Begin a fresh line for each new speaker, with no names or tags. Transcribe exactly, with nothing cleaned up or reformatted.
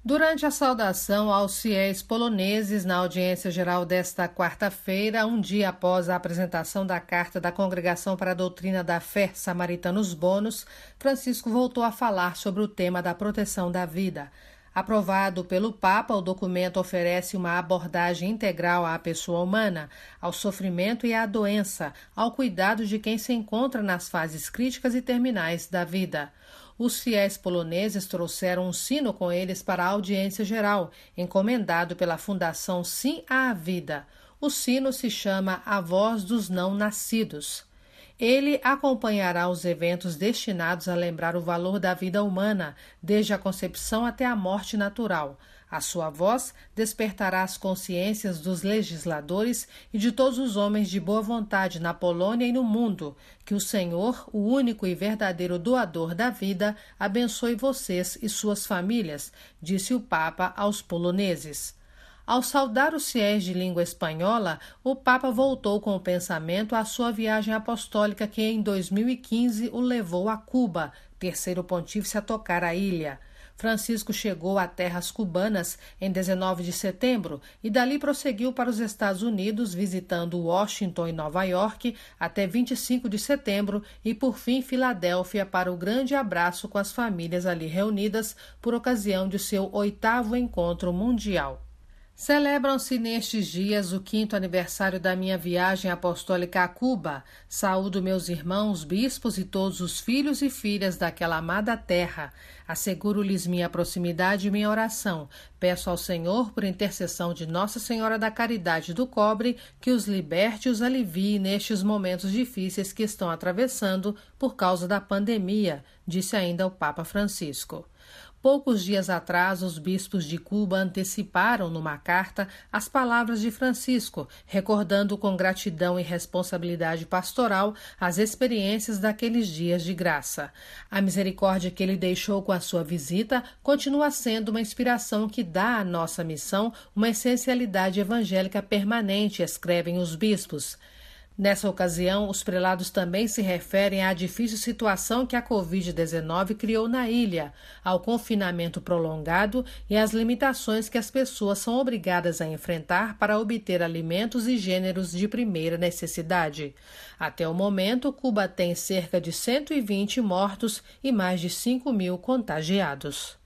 Durante a saudação aos fiéis poloneses na audiência geral desta quarta-feira, um dia após a apresentação da Carta da Congregação para a Doutrina da Fé Samaritanos Bônus, Francisco voltou a falar sobre o tema da proteção da vida. Aprovado pelo Papa, o documento oferece uma abordagem integral à pessoa humana, ao sofrimento e à doença, ao cuidado de quem se encontra nas fases críticas e terminais da vida. Os fiéis poloneses trouxeram um sino com eles para a audiência geral, encomendado pela Fundação Sim à Vida. O sino se chama A Voz dos Não Nascidos. Ele acompanhará os eventos destinados a lembrar o valor da vida humana, desde a concepção até a morte natural. A sua voz despertará as consciências dos legisladores e de todos os homens de boa vontade na Polônia e no mundo. Que o Senhor, o único e verdadeiro doador da vida, abençoe vocês e suas famílias, disse o Papa aos poloneses. Ao saudar os fiéis de língua espanhola, o Papa voltou com o pensamento à sua viagem apostólica que em dois mil e quinze o levou a Cuba, terceiro pontífice a tocar a ilha. Francisco chegou a terras cubanas em dezenove de setembro e dali prosseguiu para os Estados Unidos, visitando Washington e Nova York até vinte e cinco de setembro e, por fim, Filadélfia para o grande abraço com as famílias ali reunidas por ocasião de seu oitavo encontro mundial. Celebram-se nestes dias o quinto aniversário da minha viagem apostólica a Cuba. Saúdo meus irmãos, bispos e todos os filhos e filhas daquela amada terra. Asseguro-lhes minha proximidade e minha oração. Peço ao Senhor, por intercessão de Nossa Senhora da Caridade do Cobre, que os liberte e os alivie nestes momentos difíceis que estão atravessando por causa da pandemia, disse ainda o Papa Francisco. Poucos dias atrás, os bispos de Cuba anteciparam numa carta as palavras de Francisco, recordando com gratidão e responsabilidade pastoral as experiências daqueles dias de graça. A misericórdia que ele deixou com a sua visita continua sendo uma inspiração que dá à nossa missão uma essencialidade evangélica permanente, escrevem os bispos. Nessa ocasião, os prelados também se referem à difícil situação que a covid dezenove criou na ilha, ao confinamento prolongado e às limitações que as pessoas são obrigadas a enfrentar para obter alimentos e gêneros de primeira necessidade. Até o momento, Cuba tem cerca de cento e vinte mortos e mais de cinco mil contagiados.